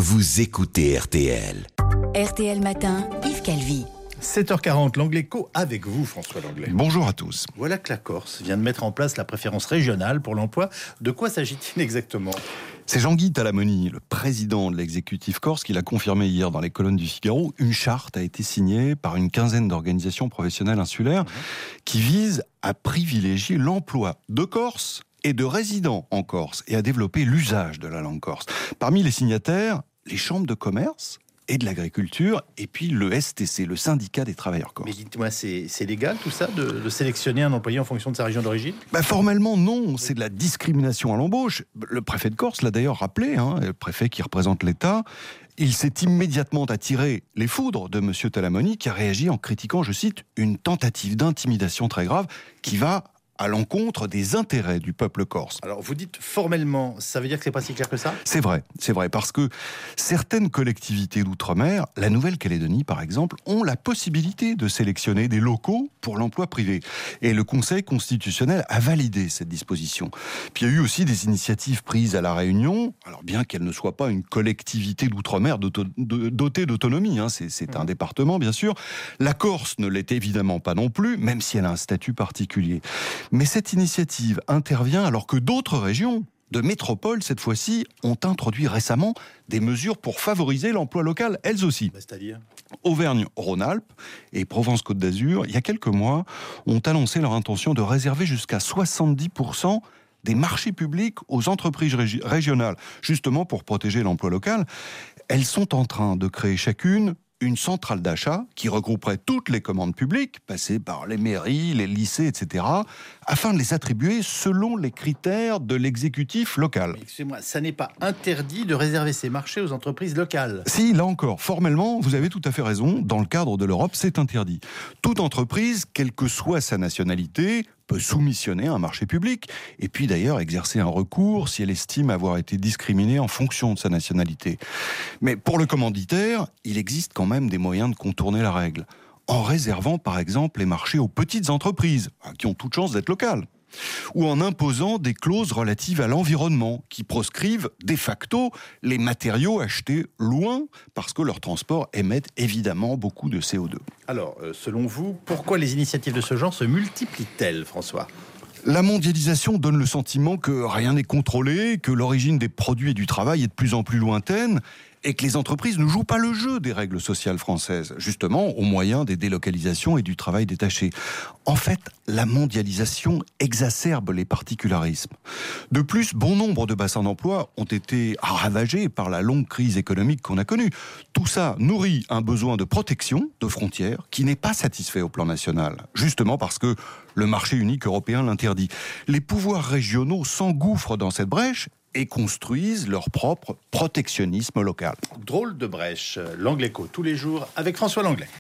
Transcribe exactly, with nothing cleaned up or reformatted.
vous écoutez R T L. R T L Matin, Yves Calvi. sept heures quarante, l'Anglais Co avec vous, François Langlais. Bonjour à tous. Voilà que la Corse vient de mettre en place la préférence régionale pour l'emploi. De quoi s'agit-il exactement ? C'est Jean-Guy Talamoni, le président de l'exécutif corse, qui l'a confirmé hier dans les colonnes du Figaro. Une charte a été signée par une quinzaine d'organisations professionnelles insulaires mmh. qui vise à privilégier l'emploi de Corse et de résidents en Corse et à développer l'usage de la langue corse. Parmi les signataires, les chambres de commerce et de l'agriculture, et puis le S T C, le syndicat des travailleurs corses. Mais dites-moi, c'est, c'est légal tout ça, de, de sélectionner un employé en fonction de sa région d'origine ? Bah formellement, non, c'est de la discrimination à l'embauche. Le préfet de Corse l'a d'ailleurs rappelé, hein, le préfet qui représente l'État. Il s'est immédiatement attiré les foudres de M. Talamoni, qui a réagi en critiquant, je cite, une tentative d'intimidation très grave qui va à l'encontre des intérêts du peuple corse. Alors vous dites formellement, ça veut dire que c'est pas si clair que ça ? C'est vrai, c'est vrai, parce que certaines collectivités d'outre-mer, la Nouvelle-Calédonie par exemple, ont la possibilité de sélectionner des locaux pour l'emploi privé. Et le Conseil constitutionnel a validé cette disposition. Puis il y a eu aussi des initiatives prises à La Réunion, alors bien qu'elle ne soit pas une collectivité d'outre-mer d'auto- de, dotée d'autonomie, hein, c'est, c'est un département bien sûr. La Corse ne l'est évidemment pas non plus, même si elle a un statut particulier. Mais cette initiative intervient alors que d'autres régions, de métropole cette fois-ci, ont introduit récemment des mesures pour favoriser l'emploi local, elles aussi. C'est-à-dire ? Auvergne-Rhône-Alpes et Provence-Côte d'Azur, il y a quelques mois, ont annoncé leur intention de réserver jusqu'à soixante-dix pour cent des marchés publics aux entreprises régi- régionales, justement pour protéger l'emploi local. Elles sont en train de créer chacune une centrale d'achat qui regrouperait toutes les commandes publiques, passées par les mairies, les lycées, et cetera, afin de les attribuer selon les critères de l'exécutif local. Mais excusez-moi, ça n'est pas interdit de réserver ces marchés aux entreprises locales ? Si, là encore, formellement, vous avez tout à fait raison, dans le cadre de l'Europe, c'est interdit. Toute entreprise, quelle que soit sa nationalité, peut soumissionner à un marché public, et puis d'ailleurs exercer un recours si elle estime avoir été discriminée en fonction de sa nationalité. Mais pour le commanditaire, il existe quand même des moyens de contourner la règle, en réservant par exemple les marchés aux petites entreprises, qui ont toute chance d'être locales, ou en imposant des clauses relatives à l'environnement, qui proscrivent de facto les matériaux achetés loin, parce que leur transport émettent évidemment beaucoup de C O deux. Alors, euh, selon vous, pourquoi les initiatives de ce genre se multiplient-elles, François ? La mondialisation donne le sentiment que rien n'est contrôlé, que l'origine des produits et du travail est de plus en plus lointaine, et que les entreprises ne jouent pas le jeu des règles sociales françaises, justement au moyen des délocalisations et du travail détaché. En fait, la mondialisation exacerbe les particularismes. De plus, bon nombre de bassins d'emploi ont été ravagés par la longue crise économique qu'on a connue. Tout ça nourrit un besoin de protection de frontières qui n'est pas satisfait au plan national, justement parce que le marché unique européen l'interdit. Les pouvoirs régionaux s'engouffrent dans cette brèche et construisent leur propre protectionnisme local. Drôle de brèche, l'Anglais Co tous les jours avec François Langlais.